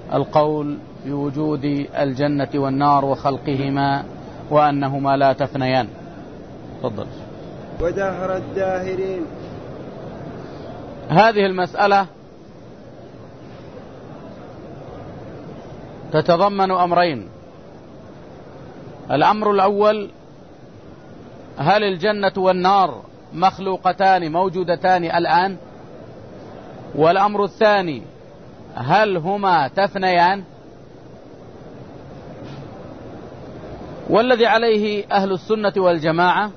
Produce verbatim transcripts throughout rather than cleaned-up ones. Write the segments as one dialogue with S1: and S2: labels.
S1: القول بوجود الجنة والنار وخلقهما وأنهما لا تفنيان. تفضل.
S2: ودهر الداهرين.
S1: هذه المسألة تتضمن أمرين. الأمر الأول: هل الجنة والنار مخلوقتان موجودتان الآن؟ والأمر الثاني: هل هما تفنيان؟ والذي عليه أهل السنة والجماعة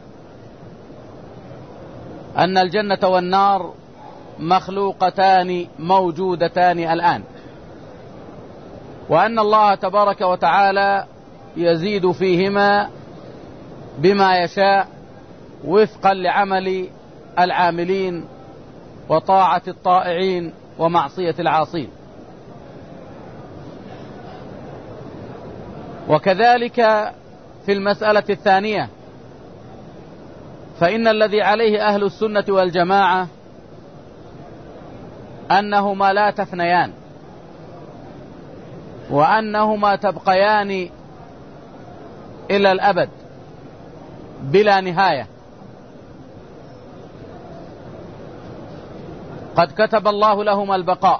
S1: أن الجنة والنار مخلوقتان موجودتان الآن، وأن الله تبارك وتعالى يزيد فيهما بما يشاء وفقا لعمل العاملين وطاعة الطائعين ومعصية العاصين. وكذلك في المسألة الثانية، فإن الذي عليه أهل السنة والجماعة أنهما لا تفنيان، وأنهما تبقيان إلى الأبد بلا نهاية. قد كتب الله لهما البقاء،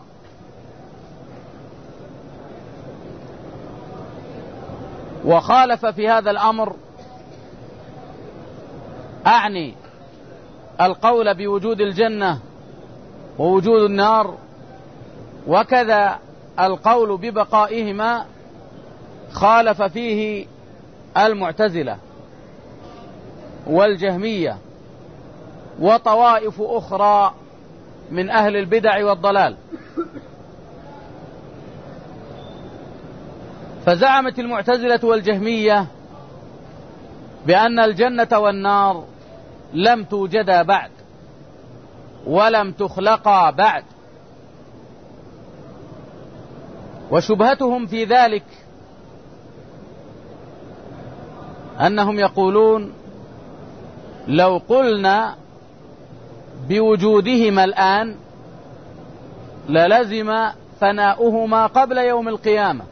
S1: وخالف في هذا الأمر، أعني القول بوجود الجنة ووجود النار، وكذا القول ببقائهما خالف فيه المعتزلة والجهمية وطوائف أخرى من أهل البدع والضلال. فزعمت المعتزلة والجهمية بأن الجنة والنار لم توجدا بعد ولم تخلقا بعد، وشبهتهم في ذلك أنهم يقولون: لو قلنا بوجودهما الآن للزم فناؤهما قبل يوم القيامة،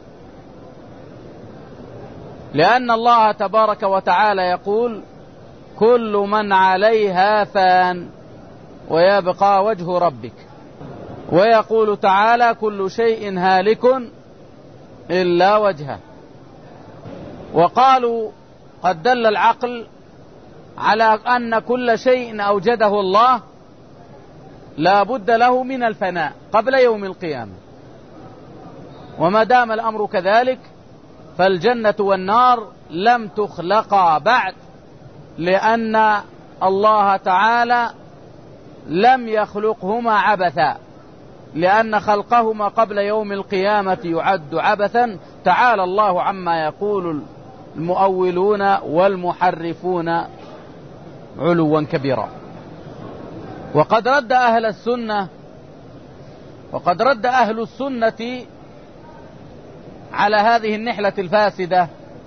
S1: لأن الله تبارك وتعالى يقول: كل من عليها فان ويبقى وجه ربك، ويقول تعالى: كل شيء هالك إلا وجهه. وقالوا: قد دل العقل على أن كل شيء أوجده الله لا بد له من الفناء قبل يوم القيامة، وما دام الأمر كذلك فالجنة والنار لم تخلقا بعد، لأن الله تعالى لم يخلقهما عبثا، لأن خلقهما قبل يوم القيامة يعد عبثا. تعالى الله عما يقول المؤولون والمحرفون علوا كبيرا. وقد رد أهل السنة وقد رد أهل السنة على هذه النحلة الفاسدة،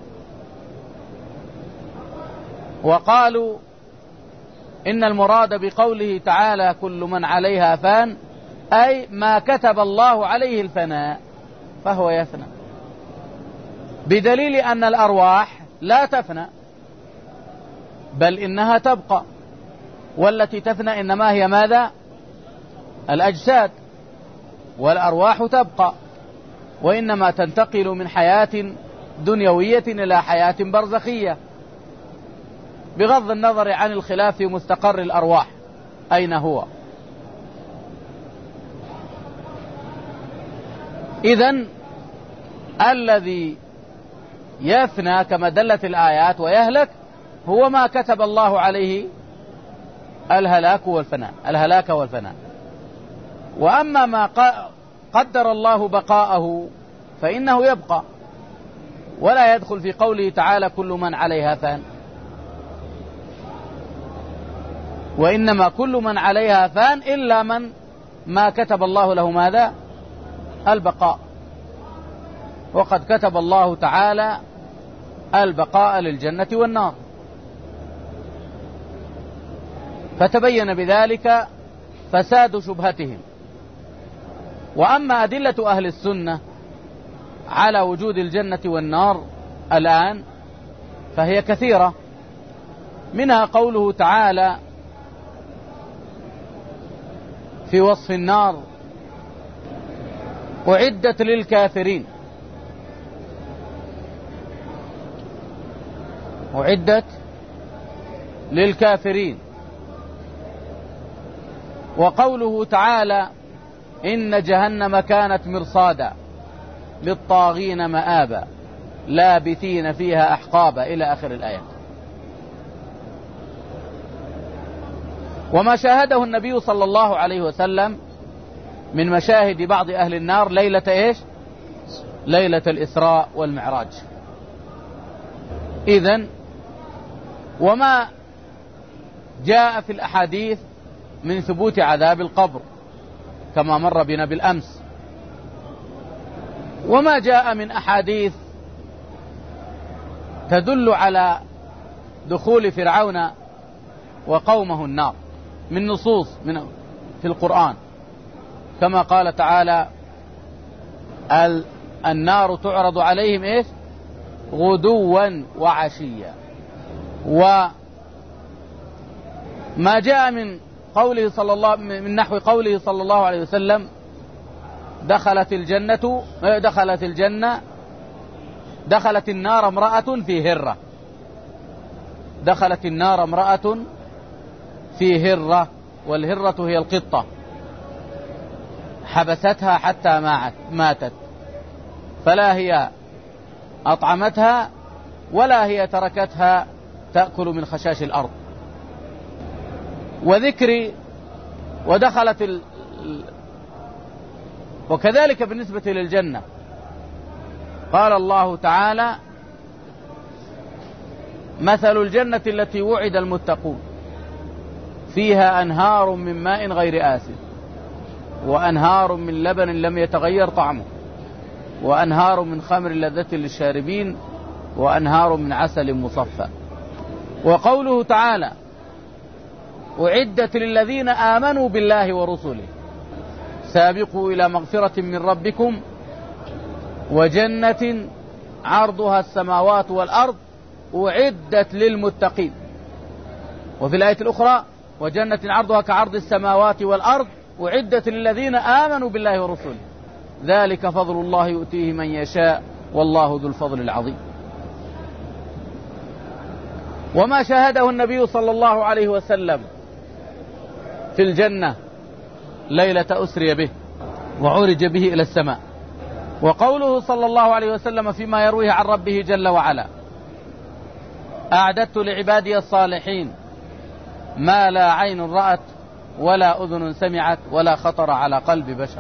S1: وقالوا إن المراد بقوله تعالى: كل من عليها فان، أي ما كتب الله عليه الفناء فهو يفنى، بدليل أن الأرواح لا تفنى بل إنها تبقى، والتي تفنى إنما هي ماذا؟ الأجساد، والأرواح تبقى، وإنما تنتقل من حياة دنيوية إلى حياة برزخية، بغض النظر عن الخلاف في مستقر الأرواح أين هو. إذن الذي يفنى كما دلت الآيات ويهلك هو ما كتب الله عليه الهلاك والفناء الهلاك والفناء. وأما ما قدر الله بقاءه فإنه يبقى، ولا يدخل في قوله تعالى: كل من عليها فان، وإنما كل من عليها فان إلا من ما كتب الله له ماذا؟ البقاء. وقد كتب الله تعالى البقاء للجنة والنار، فتبين بذلك فساد شبهتهم. وأما أدلة أهل السنة على وجود الجنة والنار الآن فهي كثيرة، منها قوله تعالى في وصف النار: أعدت للكافرين. أعدت للكافرين. وقوله تعالى: إن جهنم كانت مرصادا للطاغين مآبا لابثين فيها أحقابا، إلى آخر الآيات. وما شاهده النبي صلى الله عليه وسلم من مشاهد بعض أهل النار ليلة إيش؟ ليلة الإسراء والمعراج. إذن وما جاء في الأحاديث من ثبوت عذاب القبر كما مر بنا بالأمس، وما جاء من أحاديث تدل على دخول فرعون وقومه النار من نصوص من في القرآن، كما قال تعالى: النار تعرض عليهم إيش؟ غدوا وعشيا. وما جاء من قوله صلى الله من نحو قوله صلى الله عليه وسلم: دخلت الجنة دخلت الجنة دخلت النار امرأة في هرة. دخلت النار امرأة في هرة، والهرة هي القطة، حبستها حتى ماتت، فلا هي أطعمتها ولا هي تركتها تأكل من خشاش الأرض. وذكر ودخلت ال... وكذلك بالنسبة للجنة قال الله تعالى: مثل الجنة التي وعد المتقون فيها أنهار من ماء غير آسن وأنهار من لبن لم يتغير طعمه وأنهار من خمر لذة للشاربين وأنهار من عسل مصفى. وقوله تعالى: أعدت للذين آمنوا بالله ورسله سابقوا إلى مغفرة من ربكم وجنة عرضها السماوات والأرض أعدت للمتقين. وفي الآية الأخرى: وجنة عرضها كعرض السماوات والأرض أعدت للذين آمنوا بالله ورسله ذلك فضل الله يؤتيه من يشاء والله ذو الفضل العظيم. وما شاهده النبي صلى الله عليه وسلم في الجنة ليلة أسري به وعرج به إلى السماء. وقوله صلى الله عليه وسلم فيما يرويه عن ربه جل وعلا: أعددت لعبادي الصالحين ما لا عين رأت ولا أذن سمعت ولا خطر على قلب بشر.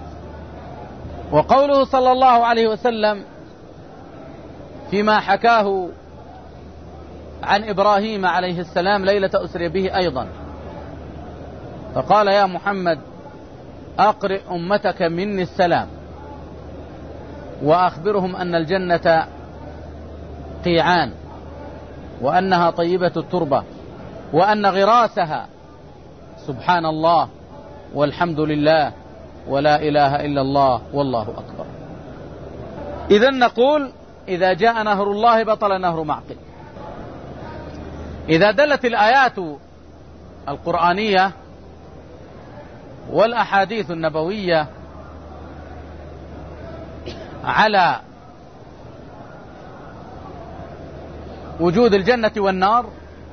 S1: وقوله صلى الله عليه وسلم فيما حكاه عن إبراهيم عليه السلام ليلة أسري به أيضا، فقال: يا محمد أقرئ أمتك مني السلام وأخبرهم أن الجنة قيعان وأنها طيبة التربة وأن غراسها سبحان الله والحمد لله ولا إله إلا الله والله أكبر. إذن نقول: إذا جاء نهر الله بطل نهر معقل. إذا دلت الآيات القرآنية والأحاديث النبوية على وجود الجنة والنار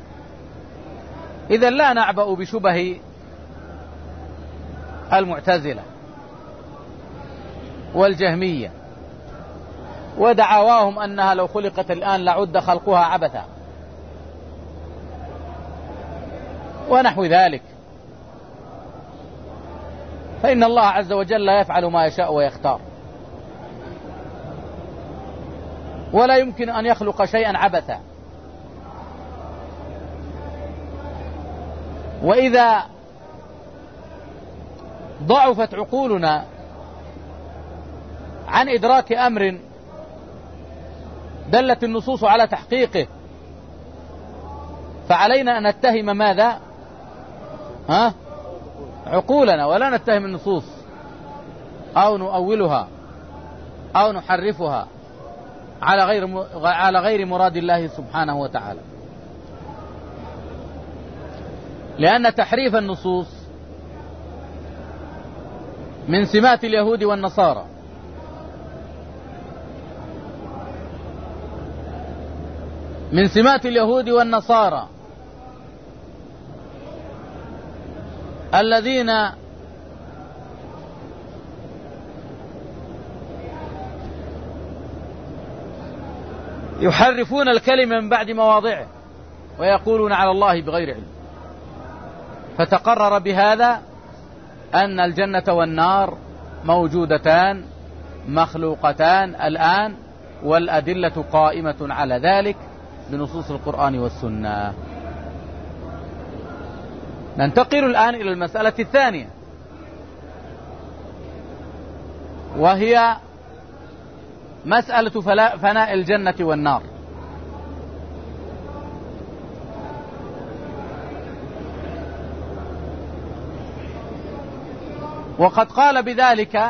S1: إذن لا نعبأ بشبه المعتزلة والجهمية ودعواهم أنها لو خلقت الآن لعد خلقها عبثا ونحو ذلك، فإن الله عز وجل لا يفعل ما يشاء ويختار، ولا يمكن أن يخلق شيئا عبثا. وإذا ضعفت عقولنا عن إدراك أمر دلت النصوص على تحقيقه فعلينا أن نتهم ماذا؟ ها؟ عقولنا، ولا نتهم النصوص أو نؤولها. أو نحرفها على غير على غير مراد الله سبحانه وتعالى. لأن تحريف النصوص من سمات اليهود والنصارى، من سمات اليهود والنصارى الذين يحرفون الكلمة من بعد مواضعه ويقولون على الله بغير علم. فتقرر بهذا أن الجنة والنار موجودتان مخلوقتان الآن، والأدلة قائمة على ذلك بنصوص القرآن والسنة. ننتقل الآن إلى المسألة الثانية، وهي مسألة فناء الجنة والنار. وقد قال بذلك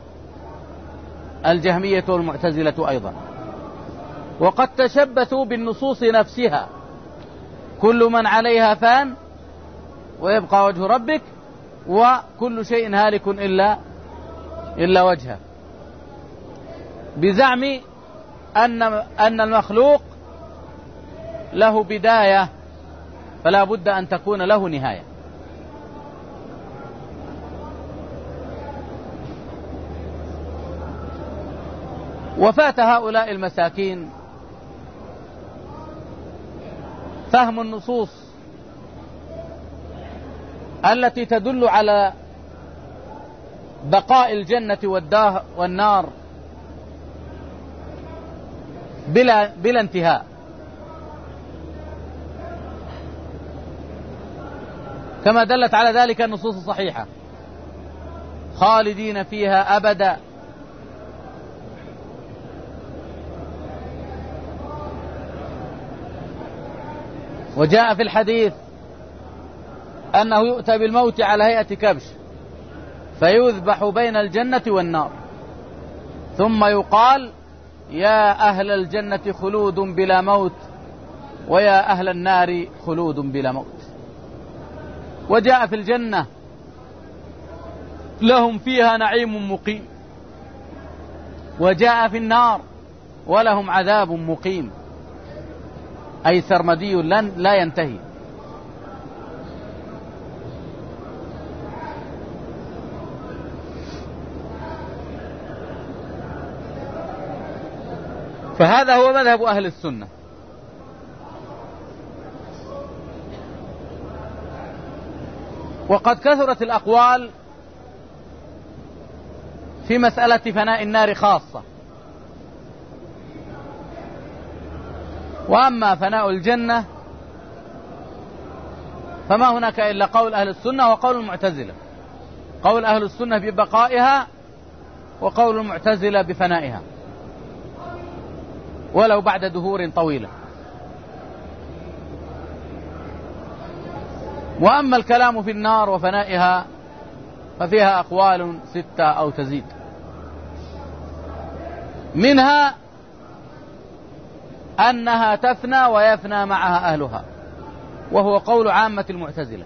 S1: الجهمية والمعتزلة أيضا، وقد تشبثوا بالنصوص نفسها: كل من عليها فان ويبقى وجه ربك، وكل شيء هالك إلا إلا وجهه، بزعم أن أن المخلوق له بداية فلا بد أن تكون له نهاية. وفات هؤلاء المساكين فهم النصوص التي تدل على بقاء الجنة والنار بلا, بلا انتهاء، كما دلت على ذلك النصوص الصحيحة: خالدين فيها أبدا، وجاء في الحديث أنه يؤتى بالموت على هيئة كبش فيذبح بين الجنة والنار، ثم يقال: يا أهل الجنة خلود بلا موت، ويا أهل النار خلود بلا موت. وجاء في الجنة: لهم فيها نعيم مقيم، وجاء في النار: ولهم عذاب مقيم، أي سرمدي لا ينتهي. فهذا هو مذهب أهل السنة. وقد كثرت الأقوال في مسألة فناء النار خاصة، وأما فناء الجنة فما هناك إلا قول أهل السنة وقول المعتزلة. قول أهل السنة ببقائها، وقول المعتزلة بفنائها ولو بعد دهور طويلة. وأما الكلام في النار وفنائها ففيها أقوال ستة أو تزيد، منها أنها تفنى ويفنى معها أهلها، وهو قول عامة المعتزلة.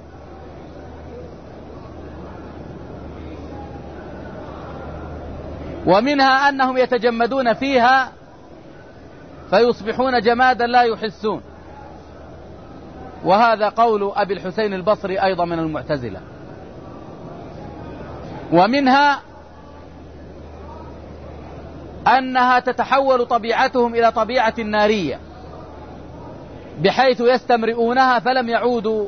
S1: ومنها أنهم يتجمدون فيها فيصبحون جمادا لا يحسون، وهذا قول أبي الحسين البصري أيضا من المعتزلة. ومنها أنها تتحول طبيعتهم إلى طبيعة نارية، بحيث يستمرئونها فلم يعودوا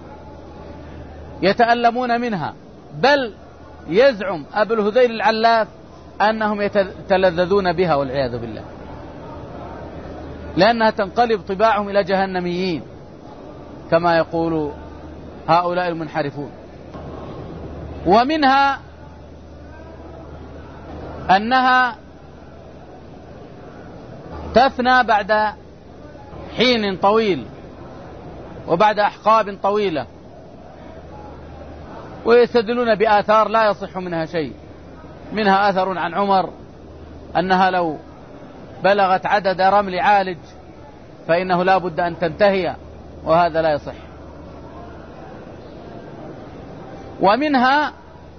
S1: يتألمون منها، بل يزعم أبو الهذيل العلاف أنهم يتلذذون بها والعياذ بالله، لأنها تنقلب طباعهم إلى جهنميين كما يقول هؤلاء المنحرفون. ومنها أنها تفنى بعد حين طويل وبعد أحقاب طويلة، ويستدلون بآثار لا يصح منها شيء، منها أثر عن عمر أنها لو بلغت عدد رمل عالج فإنه لا بد أن تنتهي، وهذا لا يصح. ومنها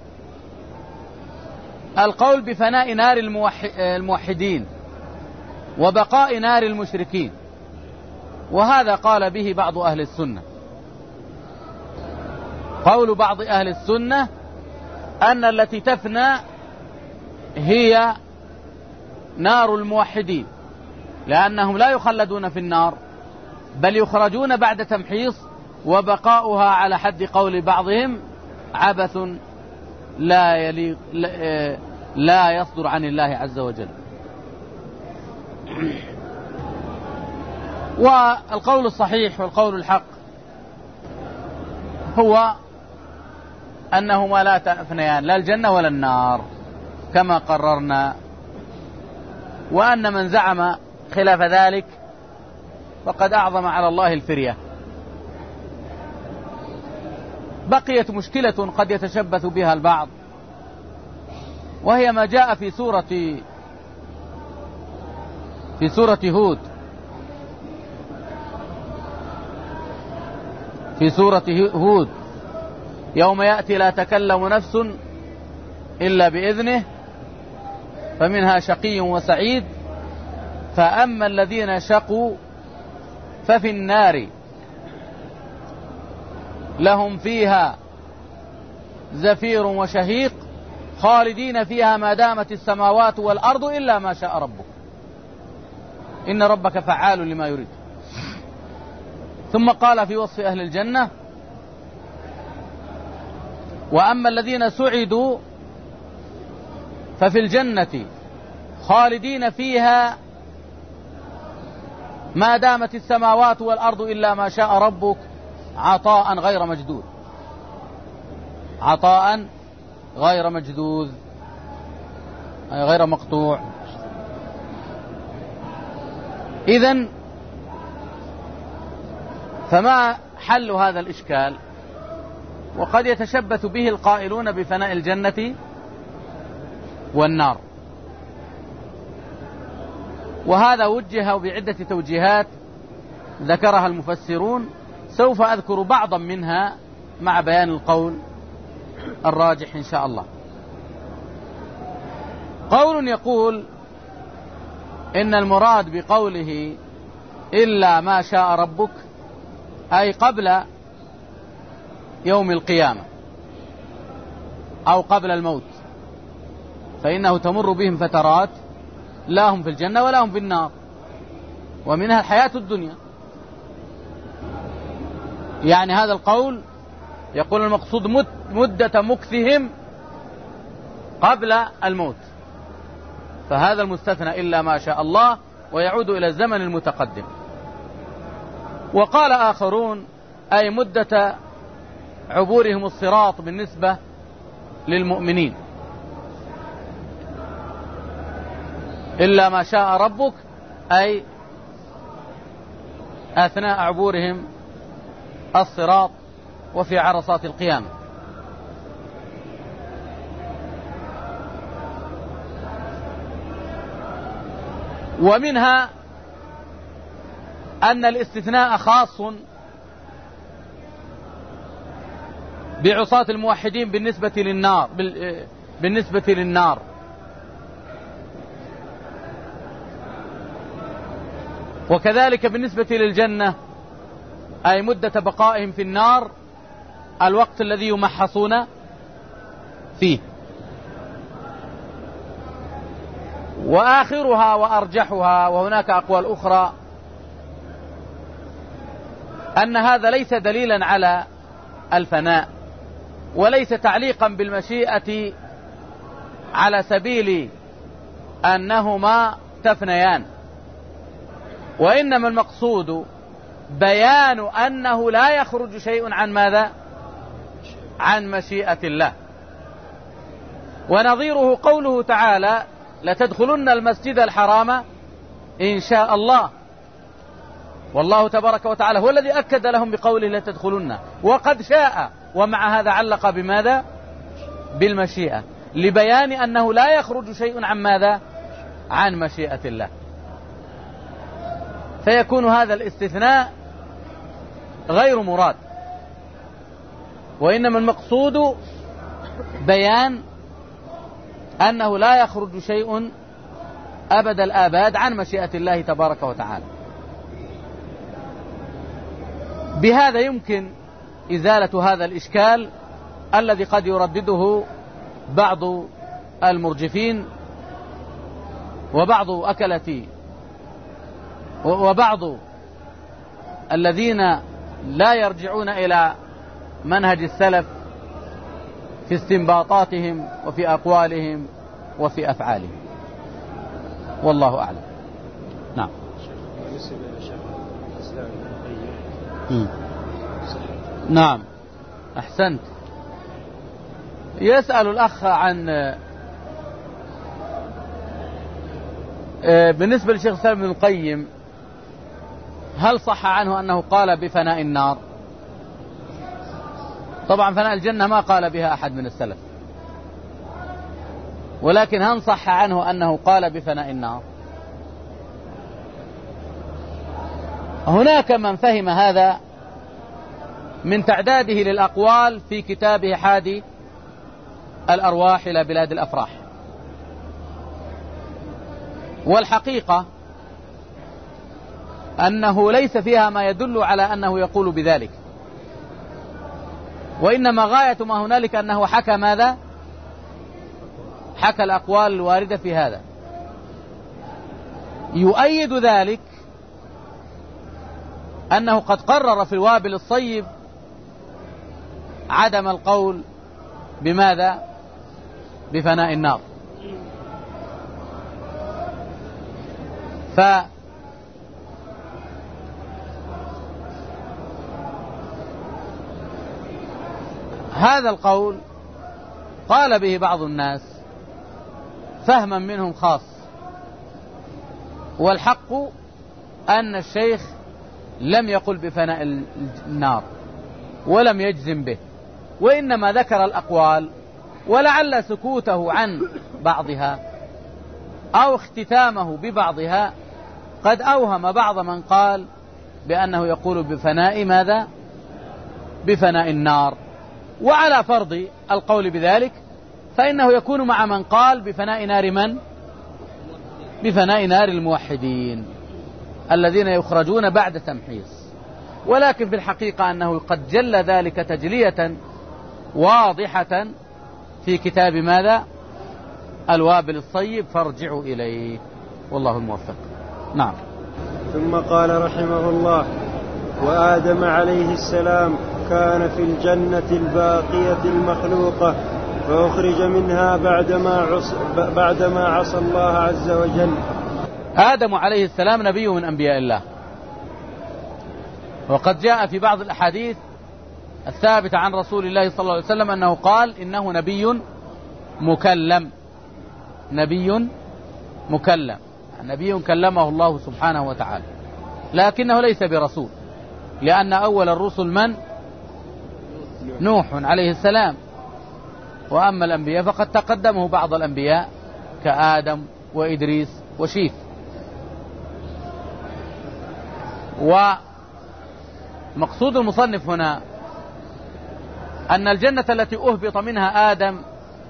S1: القول بفناء نار الموحدين وبقاء نار المشركين، وهذا قال به بعض أهل السنة. قول بعض أهل السنة أن التي تفنى هي نار الموحدين، لأنهم لا يخلدون في النار بل يخرجون بعد تمحيص، وبقاؤها على حد قول بعضهم عبث لا يليق لا يصدر عن الله عز وجل. والقول الصحيح والقول الحق هو أنهما لا تفنيان، لا الجنة ولا النار كما قررنا، وأن من زعم خلاف ذلك فقد أعظم على الله الفرية. بقيت مشكلة قد يتشبث بها البعض، وهي ما جاء في سورة في سورة هود في سورة هود يوم يأتي لا تكلم نفس إلا بإذنه فمنها شقي وسعيد، فأما الذين شقوا ففي النار لهم فيها زفير وشهيق خالدين فيها ما دامت السماوات والأرض إلا ما شاء ربك إن ربك فعال لما يريد. ثم قال في وصف أهل الجنة: وأما الذين سعدوا ففي الجنة خالدين فيها ما دامت السماوات والأرض إلا ما شاء ربك عطاء غير مجدود، عطاء غير مجدود أي غير مقطوع. إذن فما حل هذا الإشكال؟ وقد يتشبث به القائلون بفناء الجنة والنار، وهذا وجه بعدة توجيهات ذكرها المفسرون، سوف أذكر بعضا منها مع بيان القول الراجح إن شاء الله. قول يقول إن المراد بقوله إلا ما شاء ربك أي قبل يوم القيامة أو قبل الموت، فإنه تمر بهم فترات لا هم في الجنة ولا هم في النار، ومنها الحياة الدنيا. يعني هذا القول يقول المقصود مدة مكثهم قبل الموت، فهذا المستثنى إلا ما شاء الله ويعود إلى الزمن المتقدم. وقال آخرون أي مدة عبورهم الصراط بالنسبة للمؤمنين، إلا ما شاء ربك أي أثناء عبورهم الصراط وفي عرصات القيامة. ومنها أن الاستثناء خاص بعصاة الموحدين بالنسبة للنار بالنسبة للنار وكذلك بالنسبة للجنة، أي مدة بقائهم في النار الوقت الذي يمحصون فيه. وآخرها وأرجحها، وهناك أقوال أخرى، أن هذا ليس دليلا على الفناء وليس تعليقا بالمشيئة على سبيل أنهما تفنيان، وإنما المقصود بيان أنه لا يخرج شيء عن ماذا؟ عن مشيئة الله. ونظيره قوله تعالى: لتدخلن المسجد الحرام إن شاء الله. والله تبارك وتعالى هو الذي أكد لهم بقوله لتدخلن، وقد شاء، ومع هذا علق بماذا؟ بالمشيئة، لبيان أنه لا يخرج شيء عن ماذا؟ عن مشيئة الله، فيكون هذا الاستثناء غير مراد، وإنما المقصود بيان أنه لا يخرج شيء أبد الآباد عن مشيئة الله تبارك وتعالى. بهذا يمكن إزالة هذا الإشكال الذي قد يردده بعض المرجفين وبعض أكلة وبعض الذين لا يرجعون إلى منهج السلف في استنباطاتهم وفي أقوالهم وفي أفعالهم، والله أعلم. نعم. نعم أحسنت. يسأل الأخ عن بالنسبة للشيخ الإسلام ابن القيم، هل صح عنه أنه قال بفناء النار؟ طبعا فناء الجنة ما قال بها أحد من السلف، ولكن هل صح عنه أنه قال بفناء النار؟ هناك من فهم هذا من تعداده للأقوال في كتابه حادي الأرواح إلى بلاد الأفراح، والحقيقة أنه ليس فيها ما يدل على أنه يقول بذلك، وإنما غاية ما هنالك أنه حكى ماذا؟ حكى الأقوال الواردة في هذا. يؤيد ذلك أنه قد قرر في الوابل الصيب عدم القول بماذا؟ بفناء النار. فهذا القول قال به بعض الناس فهما منهم خاص، والحق أن الشيخ لم يقل بفناء النار ولم يجزم به، وإنما ذكر الأقوال، ولعل سكوته عن بعضها أو اختتامه ببعضها قد أوهم بعض من قال بأنه يقول بفناء ماذا؟ بفناء النار. وعلى فرض القول بذلك فإنه يكون مع من قال بفناء نار من؟ بفناء نار الموحدين الذين يخرجون بعد تمحيص. ولكن في الحقيقة أنه قد جل ذلك تجلية واضحة في كتاب ماذا؟ الوابل الصيب، فارجعوا إليه، والله الموفق. نعم.
S2: ثم قال رحمه الله: وآدم عليه السلام كان في الجنة الباقية المخلوقة، فأخرج منها بعدما عصى, بعدما عصى الله عز وجل.
S1: آدم عليه السلام نبي من أنبياء الله، وقد جاء في بعض الأحاديث الثابتة عن رسول الله صلى الله عليه وسلم أنه قال إنه نبي مكلم، نبي مكلم، نبي كلمه الله سبحانه وتعالى، لكنه ليس برسول، لأن أول الرسل من؟ نوح عليه السلام. وأما الأنبياء فقد تقدمه بعض الأنبياء كآدم وإدريس وشيث. ومقصود المصنف هنا أن الجنة التي أهبط منها آدم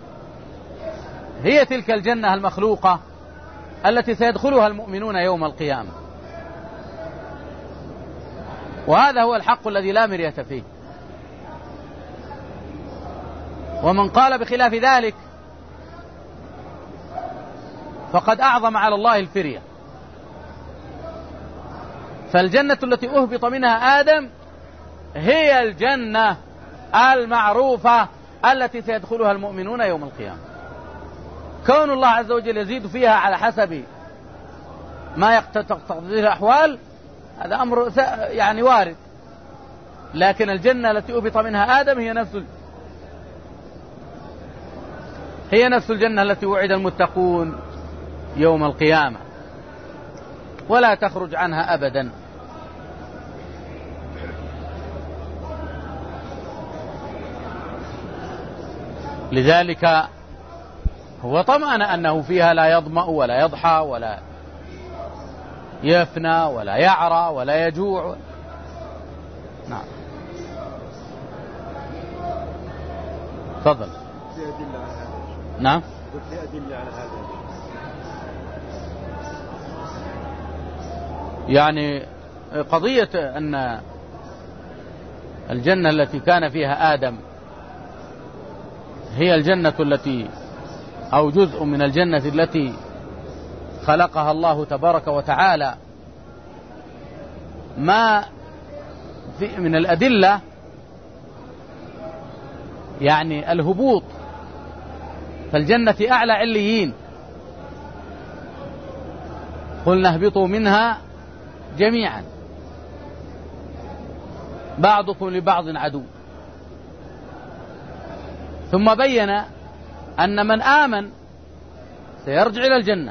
S1: هي تلك الجنة المخلوقة التي سيدخلها المؤمنون يوم القيامة، وهذا هو الحق الذي لا مرية فيه. ومن قال بخلاف ذلك فقد أعظم على الله الفرية. فالجنة التي أهبط منها آدم هي الجنة المعروفة التي سيدخلها المؤمنون يوم القيامة. كون الله عز وجل يزيد فيها على حسب ما تقتضيه الأحوال هذا أمر يعني وارد، لكن الجنة التي أهبط منها آدم هي نفس هي نفس الجنة التي وعد المتقون يوم القيامة، ولا تخرج عنها أبدا. لذلك هو طمأن أنه فيها لا يظمأ ولا يضحى ولا يفنى ولا يعرى ولا يجوع. نعم. تفضل.
S2: في أدلة على هذا.
S1: نعم.
S2: في أدلة على هذا.
S1: يعني قضية أن الجنة التي كان فيها آدم هي الجنة التي أو جزء من الجنة التي خلقها الله تبارك وتعالى، ما في من الأدلة يعني الهبوط، فالجنة أعلى عليين، قلنا اهبطوا منها جميعا بعضكم لبعض عدو. ثم بين أن من آمن سيرجع إلى الجنة،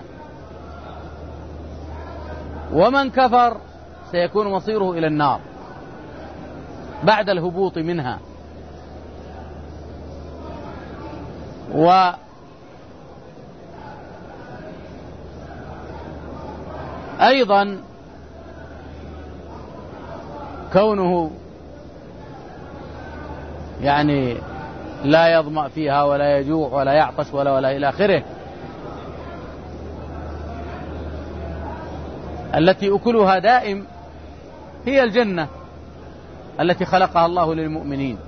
S1: ومن كفر سيكون مصيره إلى النار بعد الهبوط منها. وأيضا كونه يعني لا يظمأ فيها ولا يجوع ولا يعطش ولا ولا إلى آخره، التي أكلها دائم هي الجنة التي خلقها الله للمؤمنين.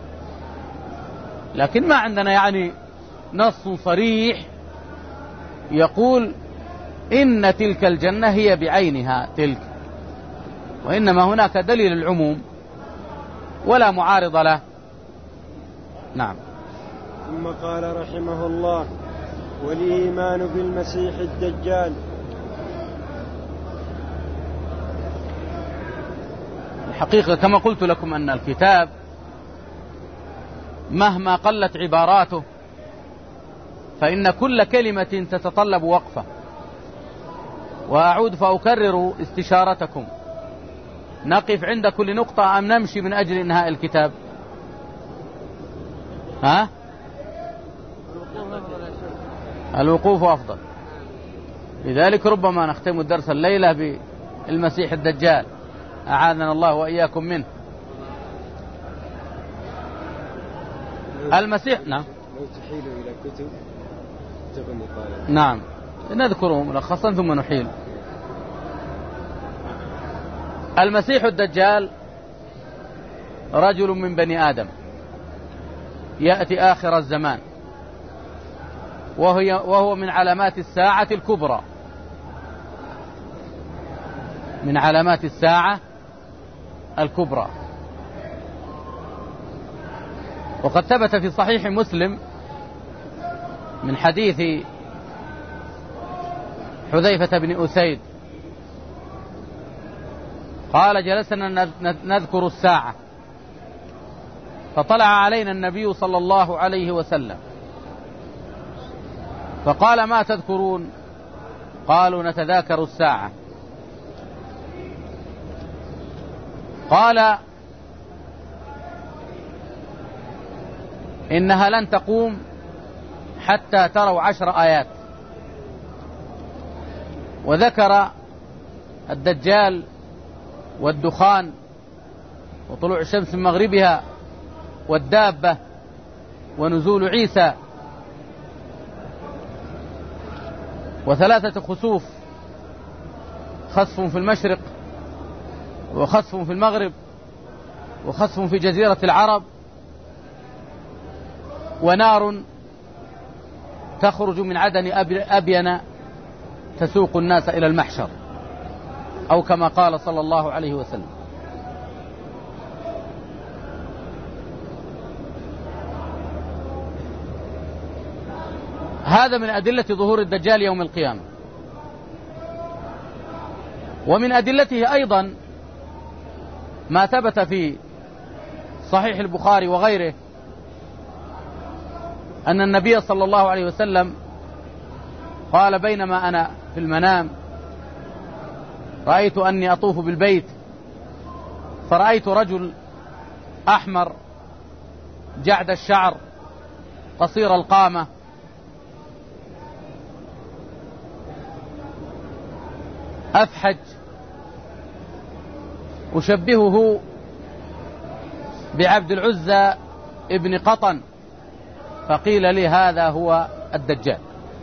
S1: لكن ما عندنا يعني نص صريح يقول إن تلك الجنة هي بعينها تلك، وإنما هناك دليل العموم ولا معارض له. نعم.
S2: ثم قال رحمه الله: والإيمان بالمسيح الدجال.
S1: الحقيقة كما قلت لكم أن الكتاب مهما قلت عباراته فإن كل كلمة تتطلب وقفة. وأعود فأكرر استشارتكم: نقف عند كل نقطة أم نمشي من أجل إنهاء الكتاب؟ ها؟ الوقوف أفضل. لذلك ربما نختم الدرس الليلة بالمسيح الدجال، أعاذنا الله وإياكم منه. المسيح. نعم.
S2: لو تحيلوا إلى كتب كتب مطالعة.
S1: نعم، نذكره ملخصا ثم نحيل. المسيح الدجال رجل من بني آدم يأتي آخر الزمان، وهي وهو من علامات الساعة الكبرى، من علامات الساعة الكبرى. وقد ثبت في صحيح مسلم من حديث حذيفة بن أسيد قال: جلسنا نذكر الساعة فطلع علينا النبي صلى الله عليه وسلم فقال: ما تذكرون؟ قالوا: نتذاكر الساعة. قال: إنها لن تقوم حتى تروا عشر آيات. وذكر الدجال والدخان وطلوع الشمس من مغربها والدابة ونزول عيسى وثلاثة خسوف: خسف في المشرق وخسف في المغرب وخسف في جزيرة العرب، ونار تخرج من عدن أبين تسوق الناس إلى المحشر، أو كما قال صلى الله عليه وسلم. هذا من أدلة ظهور الدجال يوم القيامة. ومن أدلته أيضا ما ثبت في صحيح البخاري وغيره أن النبي صلى الله عليه وسلم قال: بينما أنا في المنام رأيت أني أطوف بالبيت فرأيت رجل أحمر جعد الشعر قصير القامة أفحج أشبهه بعبد العزى ابن قطن، فقيل لي هذا هو الدجال.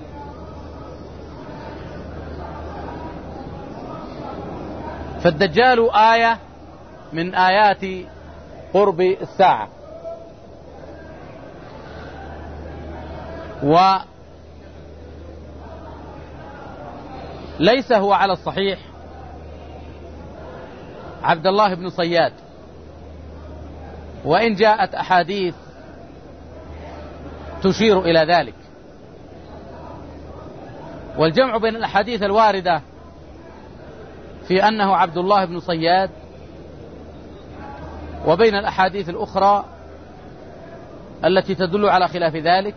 S1: فالدجال آية من آيات قرب الساعة، وليس هو على الصحيح عبد الله بن صياد، وإن جاءت أحاديث تشير إلى ذلك. والجمع بين الأحاديث الواردة في أنه عبد الله بن صياد وبين الأحاديث الأخرى التي تدل على خلاف ذلك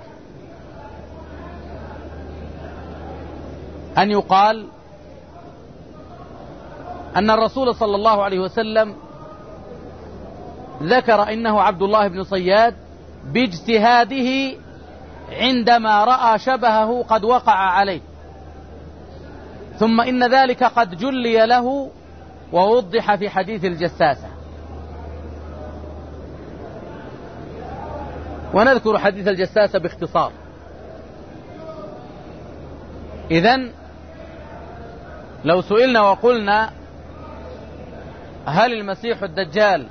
S1: أن يقال أن الرسول صلى الله عليه وسلم ذكر إنه عبد الله بن صياد باجتهاده عندما رأى شبهه قد وقع عليه، ثم إن ذلك قد جلي له ووضح في حديث الجساسة. ونذكر حديث الجساسة باختصار. إذن لو سئلنا وقلنا هل المسيح الدجال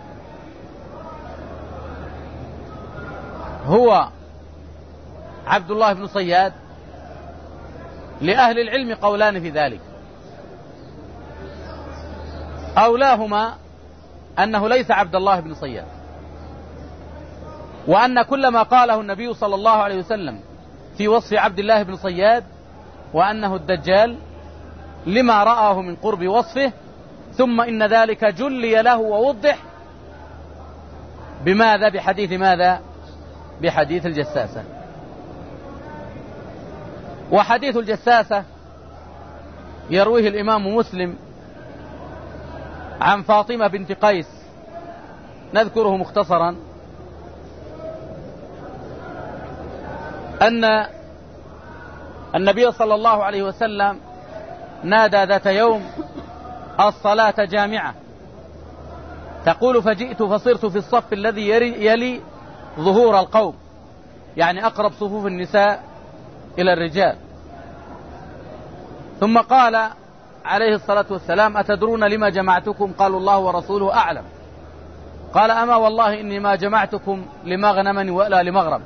S1: هو عبد الله بن صياد، لأهل العلم قولان في ذلك. أولاهما أنه ليس عبد الله بن صياد، وأن كل ما قاله النبي صلى الله عليه وسلم في وصف عبد الله بن صياد وأنه الدجال لما رآه من قرب وصفه، ثم إن ذلك جلي له ووضح بماذا؟ بحديث ماذا؟ بحديث الجساسة. وحديث الجساسة يرويه الإمام مسلم عن فاطمة بنت قيس، نذكره مختصرا، أن النبي صلى الله عليه وسلم نادى ذات يوم الصلاة جامعة، تقول فجئت فصرت في الصف الذي يلي ظهور القوم، يعني أقرب صفوف النساء إلى الرجال. ثم قال عليه الصلاة والسلام أتدرون لما جمعتكم؟ قالوا الله ورسوله أعلم. قال أما والله إني ما جمعتكم لمغنم ولا لمغرم،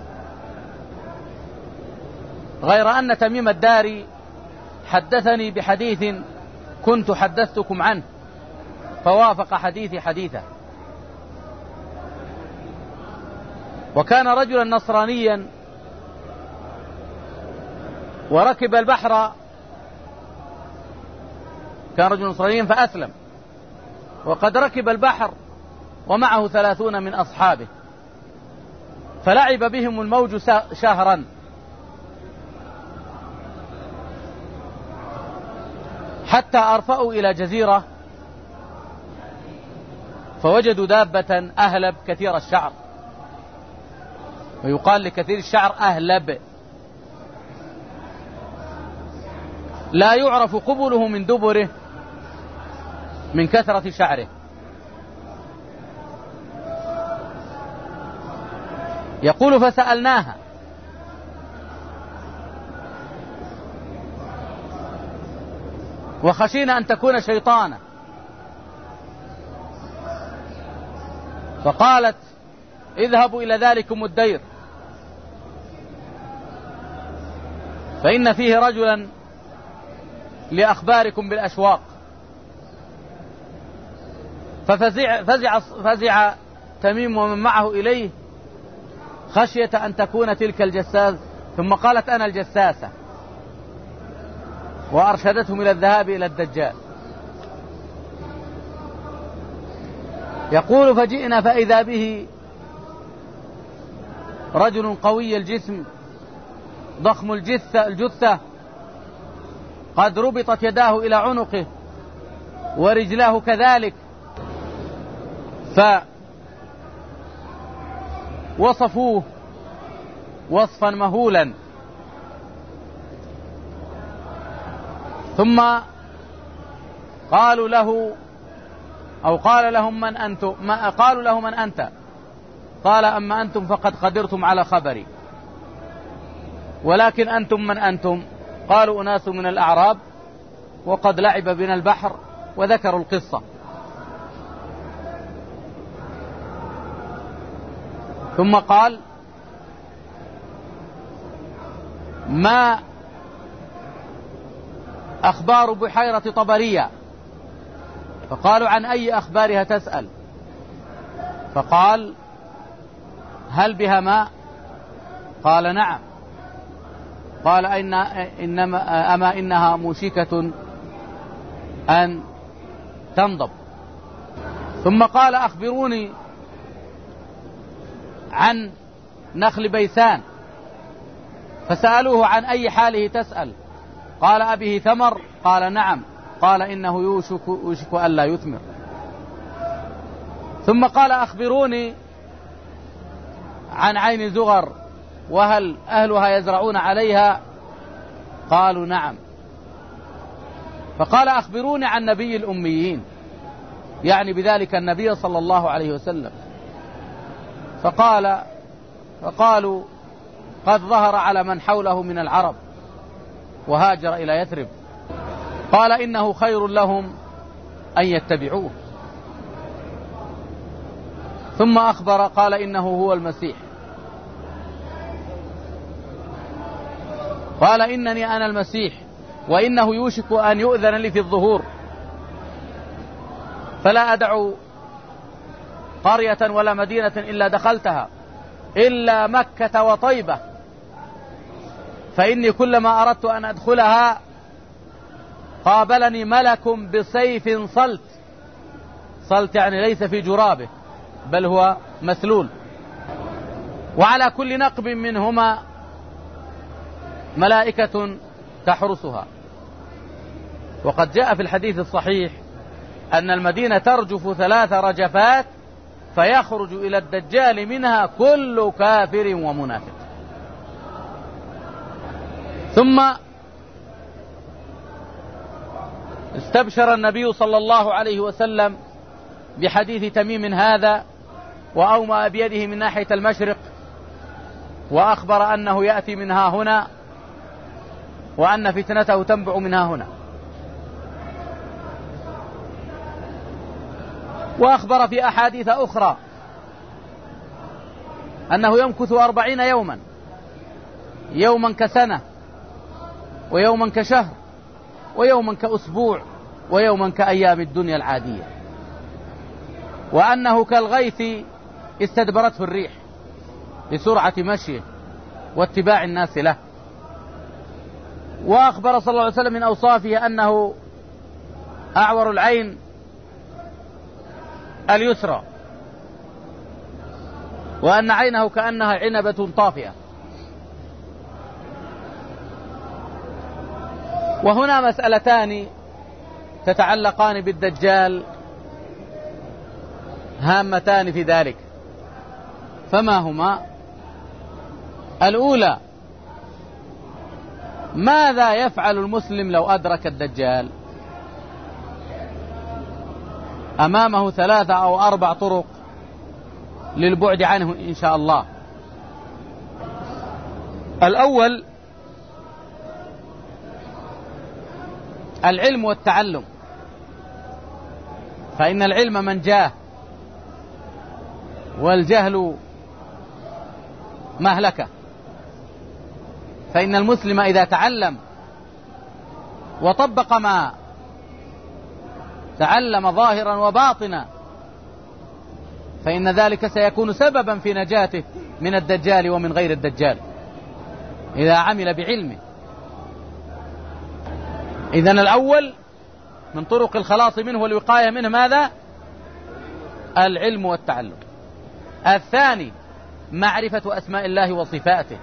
S1: غير أن تميم الداري حدثني بحديث كنت حدثتكم عنه فوافق حديثي حديثه. وكان رجلا نصرانيا وركب البحر، كان رجل نصرانيا فأسلم، وقد ركب البحر ومعه ثلاثون من أصحابه، فلعب بهم الموج شهرا حتى أرفأوا إلى جزيرة فوجدوا دابة أهلب كثير الشعر، ويقال لكثير الشعر أهلب، لا يعرف قبله من دبره من كثرة شعره. يقول فسألناها وخشينا أن تكون شيطانا، فقالت اذهبوا إلى ذلكم الدير فإن فيه رجلا لأخباركم بالأشواق. ففزع فزع, فزع تميم ومن معه إليه خشية أن تكون تلك الجساس، ثم قالت أنا الجساسة، وأرشدتهم إلى الذهاب إلى الدجال. يقول فجئنا فإذا به رجل قوي الجسم ضخم الجثة, الجثة قد ربطت يداه إلى عنقه ورجلاه كذلك، فوصفوه وصفا مهولا. ثم قالوا له أو قال لهم من أنتم، ما قالوا له من أنت؟ قال أما أنتم فقد قدرتم على خبري، ولكن أنتم من أنتم؟ قالوا أناس من الأعراب وقد لعب بنا البحر، وذكروا القصة. ثم قال ما أخبار بحيرة طبرية؟ فقالوا عن أي أخبارها تسأل؟ فقال هل بها ماء؟ قال نعم. قال إن إنما أما إنها موشكة أن تنضب. ثم قال أخبروني عن نخل بيسان، فسألوه عن أي حاله تسأل؟ قال أبه ثمر؟ قال نعم. قال إنه يوشك, يوشك ألا يثمر. ثم قال أخبروني عن عين زغر، وهل أهلها يزرعون عليها؟ قالوا نعم. فقال أخبروني عن نبي الأميين، يعني بذلك النبي صلى الله عليه وسلم. فقال فقالوا قد ظهر على من حوله من العرب وهاجر إلى يثرب. قال إنه خير لهم أن يتبعوه. ثم أخبر قال إنه هو المسيح. قال إنني أنا المسيح، وإنه يوشك أن يؤذن لي في الظهور، فلا أدع قرية ولا مدينة إلا دخلتها إلا مكة وطيبة، فإني كلما أردت أن أدخلها قابلني ملك بسيف صلت. صلت يعني ليس في جرابه بل هو مسلول، وعلى كل نقب منهما ملائكة تحرسها. وقد جاء في الحديث الصحيح أن المدينة ترجف ثلاث رجفات فيخرج إلى الدجال منها كل كافر ومنافق. ثم استبشر النبي صلى الله عليه وسلم بحديث تميم هذا، وأومأ بيده من ناحية المشرق، وأخبر أنه يأتي منها هنا، وأن فتنته تنبع منها هنا. وأخبر في أحاديث أخرى أنه يمكث أربعين يوما، يوما كسنة، ويوما كشهر، ويوما كأسبوع، ويوما كأيام الدنيا العادية، وأنه كالغيث استدبرته الريح لسرعة مشيه واتباع الناس له. وأخبر صلى الله عليه وسلم من أوصافه أنه أعور العين اليسرى، وأن عينه كأنها عنبة طافئة. وهنا مسألتان تتعلقان بالدجال هامتان في ذلك، فما هما؟ الأولى: ماذا يفعل المسلم لو أدرك الدجال؟ أمامه ثلاثة أو أربع طرق للبعد عنه إن شاء الله. الأول العلم والتعلم، فإن العلم منجاه، والجهل مهلكة. فإن المسلم إذا تعلم وطبق ما تعلم ظاهرا وباطنا فإن ذلك سيكون سببا في نجاته من الدجال ومن غير الدجال إذا عمل بعلمه. إذن الأول من طرق الخلاص منه والوقاية منه ماذا؟ العلم والتعلم. الثاني معرفة أسماء الله وصفاته.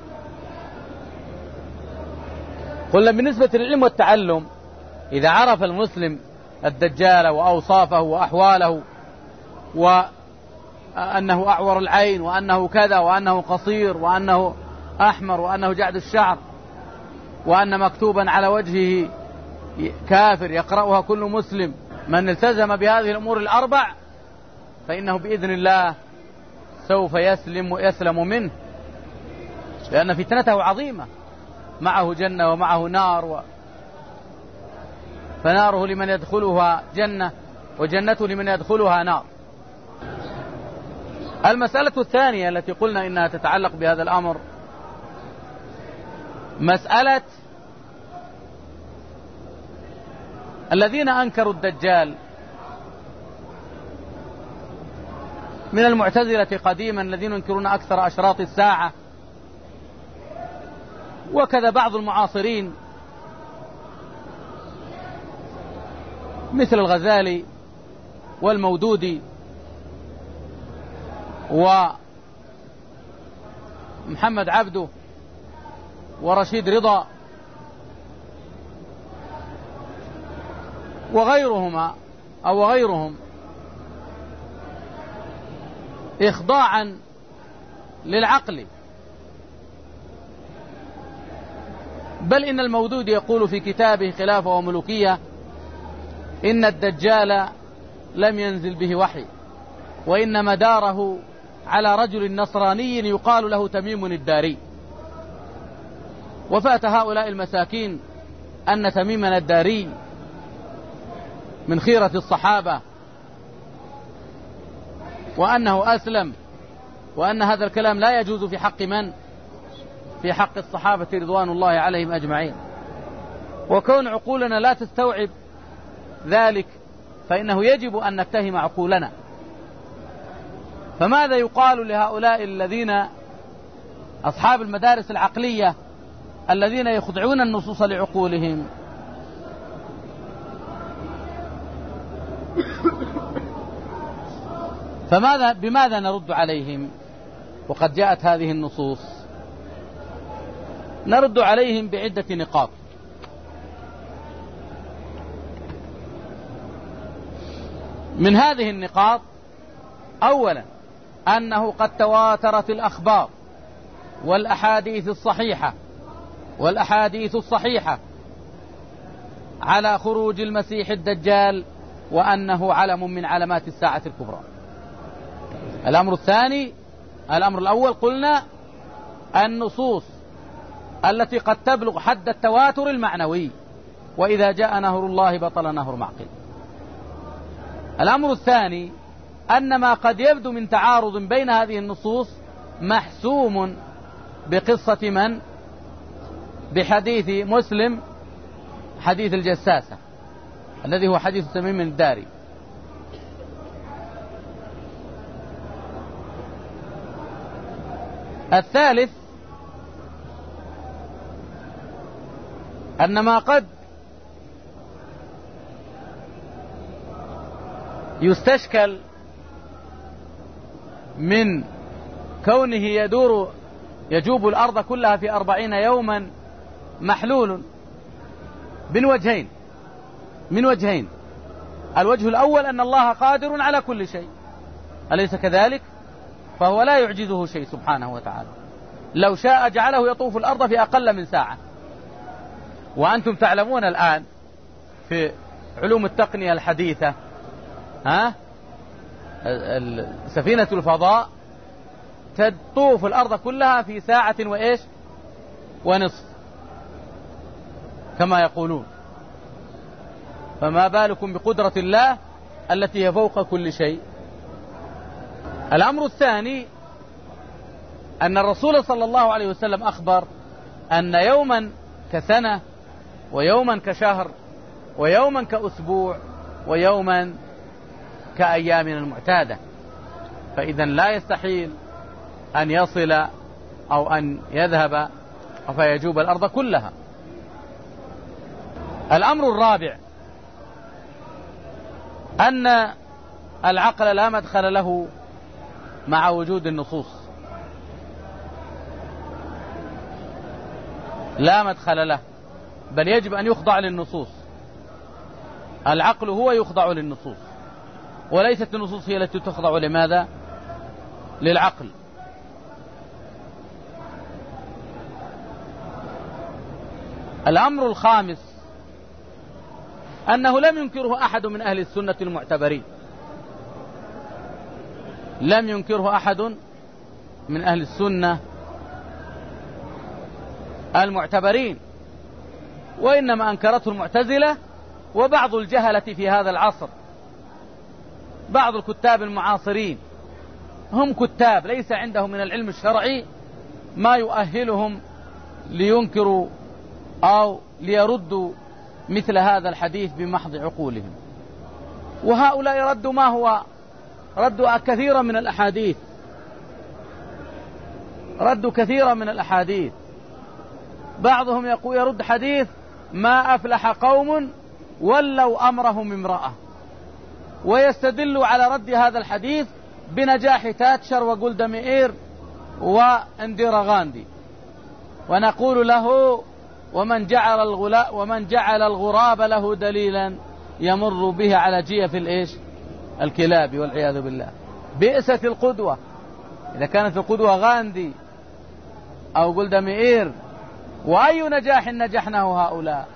S1: قلنا بالنسبة للعلم والتعلم، إذا عرف المسلم الدجال وأوصافه وأحواله، وأنه أعور العين، وأنه كذا، وأنه قصير، وأنه أحمر، وأنه جعد الشعر، وأن مكتوبا على وجهه كافر يقرأها كل مسلم، من التزم بهذه الأمور الأربع فإنه بإذن الله سوف يسلم ويسلم منه، لأن فتنته عظيمة، معه جنة ومعه نار و... فناره لمن يدخلها جنة وجنته لمن يدخلها نار. المسألة الثانية التي قلنا إنها تتعلق بهذا الأمر مسألة الذين أنكروا الدجال من المعتزلة قديما، الذين ينكرون أكثر أشراط الساعة، وكذا بعض المعاصرين مثل الغزالي والمودودي ومحمد عبده ورشيد رضا وغيرهما أو غيرهم، إخضاعا للعقل. بل إن المودودي يقول في كتابه خلافة وملوكية إن الدجال لم ينزل به وحي، وإنما داره على رجل نصراني يقال له تميم الداري. وفات هؤلاء المساكين أن تميم الداري من خيرة الصحابة، وأنه أسلم، وأن هذا الكلام لا يجوز في حق من؟ في حق الصحابة رضوان الله عليهم أجمعين. وكون عقولنا لا تستوعب ذلك فإنه يجب أن نتهم عقولنا. فماذا يقال لهؤلاء الذين أصحاب المدارس العقلية الذين يخضعون النصوص لعقولهم؟ فماذا بماذا نرد عليهم وقد جاءت هذه النصوص؟ نرد عليهم بعدة نقاط. من هذه النقاط أولا أنه قد تواترت الأخبار والأحاديث الصحيحة والأحاديث الصحيحة على خروج المسيح الدجال، وأنه علم من علامات الساعة الكبرى. الأمر الثاني، الأمر الأول قلنا النصوص التي قد تبلغ حد التواتر المعنوي، وإذا جاء نهر الله بطل نهر معقل. الأمر الثاني أن ما قد يبدو من تعارض بين هذه النصوص محسوم بقصة من؟ بحديث مسلم، حديث الجساسة الذي هو حديث تميم الداري. الثالث أن ما قد يستشكل من كونه يدور يجوب الأرض كلها في أربعين يوما محلول من وجهين من وجهين الوجه الأول أن الله قادر على كل شيء، أليس كذلك؟ فهو لا يعجزه شيء سبحانه وتعالى، لو شاء جعله يطوف الأرض في أقل من ساعة. وأنتم تعلمون الآن في علوم التقنية الحديثة ها سفينة الفضاء تطوف الأرض كلها في ساعة وإيش ونصف كما يقولون، فما بالكم بقدرة الله التي هي فوق كل شيء. الأمر الثاني أن الرسول صلى الله عليه وسلم أخبر أن يوما كسنة، ويوما كشهر، ويوما كأسبوع، ويوما كأيامنا المعتادة. فإذا لا يستحيل أن يصل أو أن يذهب فيجوب الأرض كلها. الأمر الرابع أن العقل لا مدخل له مع وجود النصوص، لا مدخل له، بل يجب أن يخضع للنصوص. العقل هو يخضع للنصوص، وليست النصوص هي التي تخضع لماذا؟ للعقل. الأمر الخامس أنه لم ينكره أحد من أهل السنة المعتبرين، لم ينكره أحد من أهل السنة المعتبرين، وإنما أنكرته المعتزلة وبعض الجهلة في هذا العصر، بعض الكتاب المعاصرين. هم كتاب ليس عندهم من العلم الشرعي ما يؤهلهم لينكروا أو ليردوا مثل هذا الحديث بمحض عقولهم. وهؤلاء ردوا ما هو ردوا كثيرا من الأحاديث، ردوا كثيرا من الأحاديث. بعضهم يقول يرد حديث ما أفلح قوم ولوا أمرهم امرأة، ويستدل على رد هذا الحديث بنجاح تاتشر وجولدا مائير وانديرا غاندي، ونقول له ومن جعل الغلاء ومن جعل الغراب له دليلا يمر به على جيف الإيش الكلاب والعياذ بالله. بئست القدوة إذا كانت القدوة غاندي أو جولدا مائير، وأي نجاح نجحناه هؤلاء.